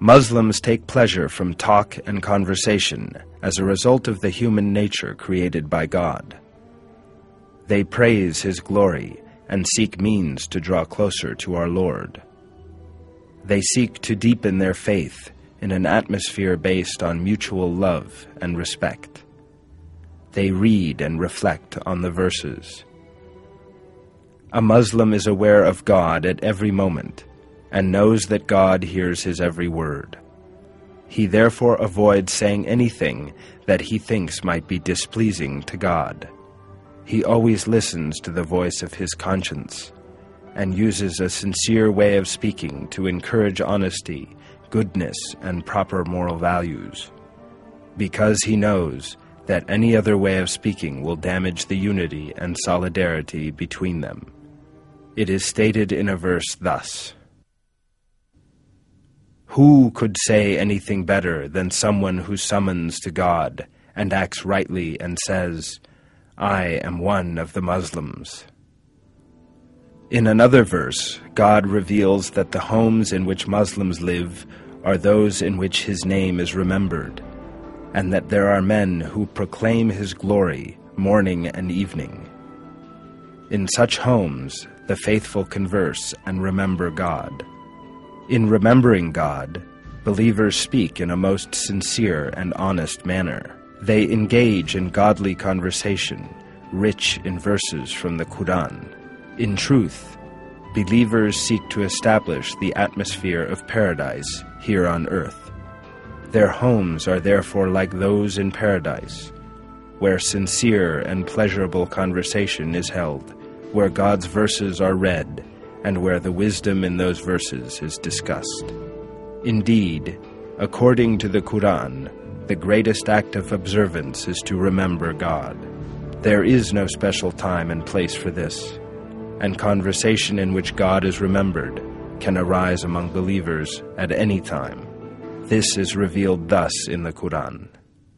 Muslims take pleasure from talk and conversation as a result of the human nature created by God. They praise His glory and seek means to draw closer to our Lord. They seek to deepen their faith in an atmosphere based on mutual love and respect. They read and reflect on the verses. A Muslim is aware of God at every moment and knows that God hears his every word. He therefore avoids saying anything that he thinks might be displeasing to God. He always listens to the voice of his conscience and uses a sincere way of speaking to encourage honesty, goodness, and proper moral values, because he knows that any other way of speaking will damage the unity and solidarity between them. It is stated in a verse thus: "Who could say anything better than someone who summons to God and acts rightly and says, 'I am one of the Muslims'?" In another verse, God reveals that the homes in which Muslims live are those in which His name is remembered, and that there are men who proclaim His glory morning and evening. In such homes, the faithful converse and remember God. In remembering God, believers speak in a most sincere and honest manner. They engage in godly conversation, rich in verses from the Quran. In truth, believers seek to establish the atmosphere of paradise here on earth. Their homes are therefore like those in paradise, where sincere and pleasurable conversation is held, where God's verses are read, and where the wisdom in those verses is discussed. Indeed, according to the Quran, the greatest act of observance is to remember God. There is no special time and place for this, and conversation in which God is remembered can arise among believers at any time. This is revealed thus in the Quran: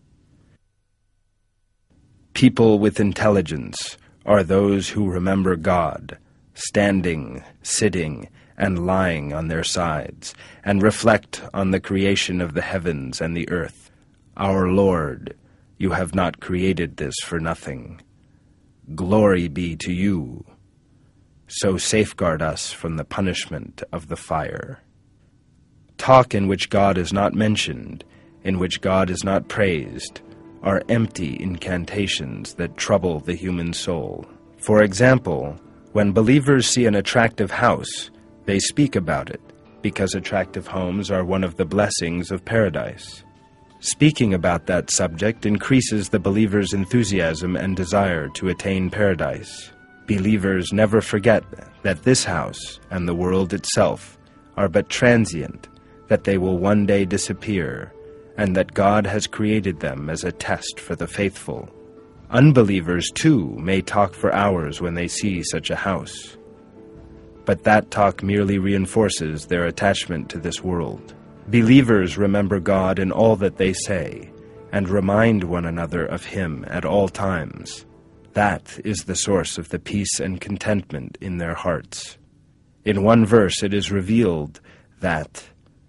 "People with intelligence are those who remember God, standing, sitting, and lying on their sides, and reflect on the creation of the heavens and the earth. Our Lord, you have not created this for nothing. Glory be to you. So safeguard us from the punishment of the fire." Talk in which God is not mentioned, in which God is not praised, are empty incantations that trouble the human soul. For example, when believers see an attractive house, they speak about it, because attractive homes are one of the blessings of paradise. Speaking about that subject increases the believer's enthusiasm and desire to attain paradise. Believers never forget that this house and the world itself are but transient, that they will one day disappear, and that God has created them as a test for the faithful. Unbelievers, too, may talk for hours when they see such a house, but that talk merely reinforces their attachment to this world. Believers remember God in all that they say, and remind one another of Him at all times. That is the source of the peace and contentment in their hearts. In one verse it is revealed that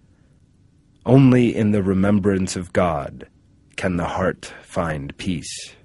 only in the remembrance of God can the heart find peace.